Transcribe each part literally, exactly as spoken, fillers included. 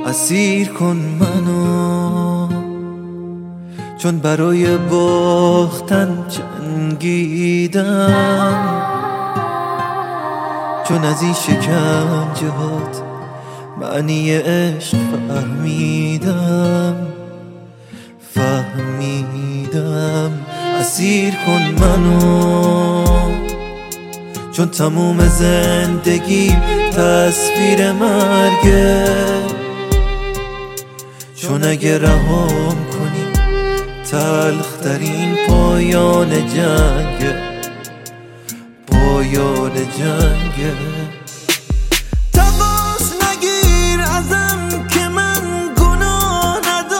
اسیر کن منو، چون برای باختن جنگیدم، چون از این شکنجهات معنی عشق فهمیدم فهمیدم اسیر کن منو، چون تموم زندگی تصویر مرگه، چون اگه رهام کنی تلخترین پایان جنگه، پایان جنگه. تماس نگیر ازم که من گناه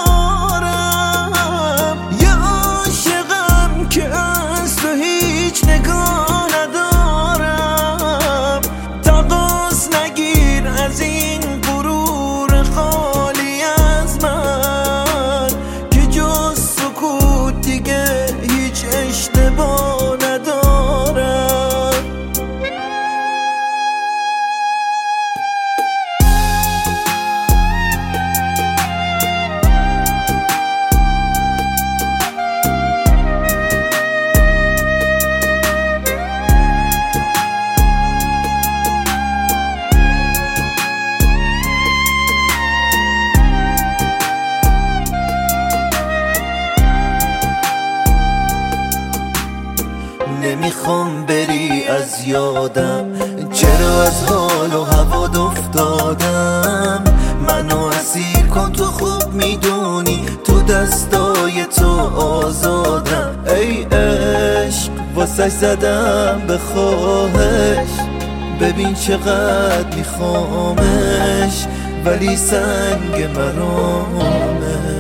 ندارم، یه عاشقم که از تو هیچ نگاه ندارم. تماس نگیر از این غرور خالی از من که جز سکوت دیگه هیچ اشتباه ندارم. نمیخوام بری از یادم، چرا از حال و هوات افتادم. منو اسیر کن، تو خوب میدونی تو دستای تو آزادم. ای عشق واسه زدم به خواهش، ببین چقدر میخوامش ولی سنگ مرامه.